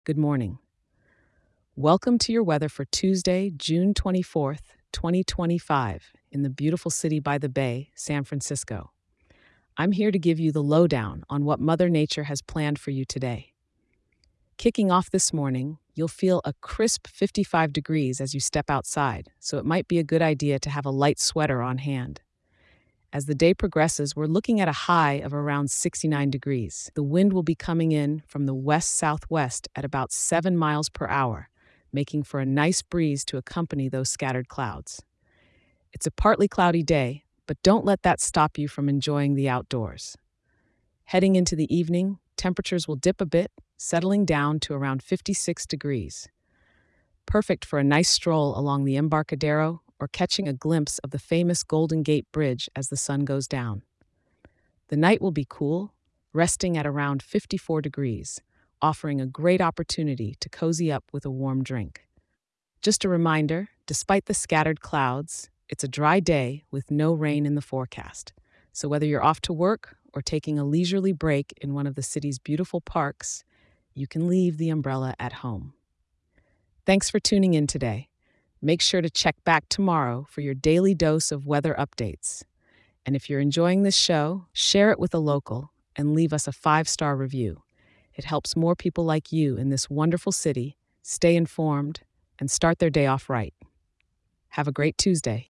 Good morning. Welcome to your weather for Tuesday, June 24th, 2025, in the beautiful city by the bay, San Francisco. I'm here to give you the lowdown on what Mother Nature has planned for you today. Kicking off this morning, you'll feel a crisp 55 degrees as you step outside, so it might be a good idea to have a light sweater on hand. As the day progresses, we're looking at a high of around 69 degrees. The wind will be coming in from the west-southwest at about 7 miles per hour, making for a nice breeze to accompany those scattered clouds. It's a partly cloudy day, but don't let that stop you from enjoying the outdoors. Heading into the evening, temperatures will dip a bit, settling down to around 56 degrees. Perfect for a nice stroll along the Embarcadero or catching a glimpse of the famous Golden Gate Bridge as the sun goes down. The night will be cool, resting at around 54 degrees, offering a great opportunity to cozy up with a warm drink. Just a reminder, despite the scattered clouds, it's a dry day with no rain in the forecast. So whether you're off to work or taking a leisurely break in one of the city's beautiful parks, you can leave the umbrella at home. Thanks for tuning in today. Make sure to check back tomorrow for your daily dose of weather updates. And if you're enjoying this show, share it with a local and leave us a 5-star review. It helps more people like you in this wonderful city stay informed and start their day off right. Have a great Tuesday.